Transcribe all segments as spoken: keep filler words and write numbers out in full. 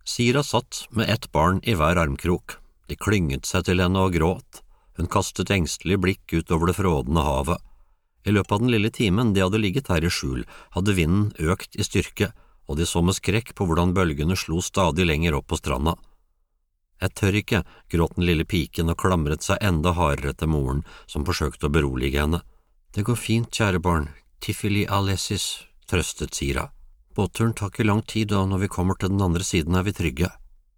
Sira satt med ett barn i hver armkrok. De klynget seg til henne og gråt. Hun kastet engstelig blikk utover det frådende havet. I løpet av den lille timen de hadde ligget her i skjul, hadde vinden økt i styrke, og de så med skrekk på hvordan bølgene slo stadig lenger opp på stranda. Jeg tør ikke, gråt den lille piken og klamret seg enda hardere til moren, som forsøkte å berolige henne. Det går fint, kjære barn, Tifili Alessis, trøstet Sira. Båtturen tar ikke lang tid, og når vi kommer til den andre siden er vi trygge.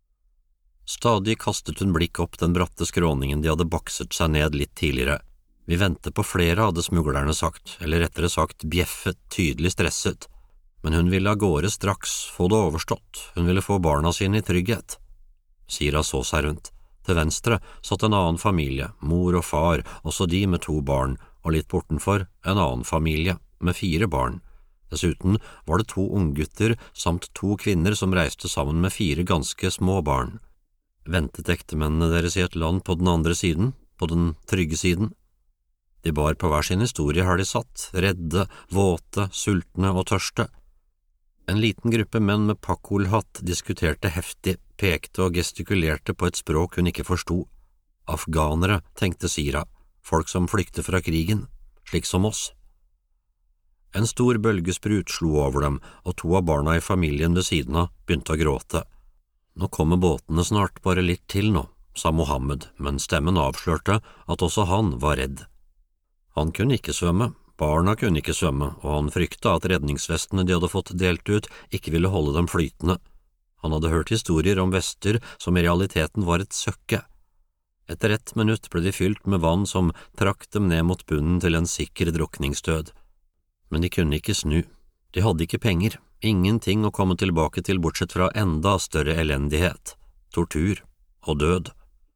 Stadig kastet hun blikk opp den bratte skråningen de hadde bakset seg ned litt tidligere. Vi ventet på flere, hadde smuglerne sagt, eller rettere sagt bjeffet, tydelig stresset. Men hun ville av gårde straks, få det overstått, hun ville få barna sine i trygghet. Sira så seg rundt. Til venstre satt en annen familie, mor og far, også de med to barn, og litt bortenfor en annen familie, med fire barn. Dessuten var det to unggutter samt to kvinner som reiste sammen med fire ganske små barn. Ventet ektemennene deres i et land på den andre siden, på den trygge siden? De bar på hver sin historie har de satt, redde, våte, sultne og tørste. En liten gruppe menn med pakkolhatt diskuterte heftig, pekte og gestikulerte på et språk hun ikke forsto. Afghanere, tenkte Sira, folk som flykter fra krigen, slik som oss. En stor bølgesprut slo over dem, og to av barna i familien ved siden av begynte å gråte. Nå kommer båtene snart, bare litt til nå, sa Mohammed, men stemmen avslørte at også han var redd. Han kunne ikke svømme, barna kunne ikke svømme, og han frykta at redningsvestene de hadde fått delt ut ikke ville holde dem flytende. Han hadde hørt historier om vester som i realiteten var et søkke. Etter ett minutt ble de fylt med vann som trakk dem ned mot bunnen til en sikker drukningsdød. Men de kunne ikke snu. De hadde ikke penger, ingenting å komme tilbake til bortsett fra enda større elendighet, tortur og død.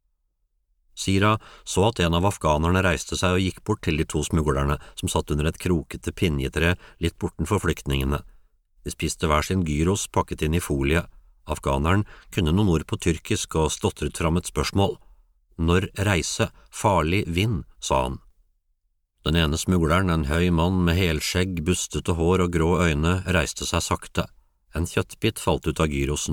Sira så at en av afghanerne reiste seg og gikk bort til de to smuglerne som satt under et krokete pinjetre litt bortenfor flyktningene. De spiste hver sin gyros pakket inn i folie. Afghaneren kunne noen ord på tyrkisk og stotret fram et spørsmål. Når reise, farlig vind, sa han. Den ene smugleren, en høy mann med helskjegg, bustete hår og grå øyne, reiste seg sakte. En kjøttbit falt ut av gyrosen.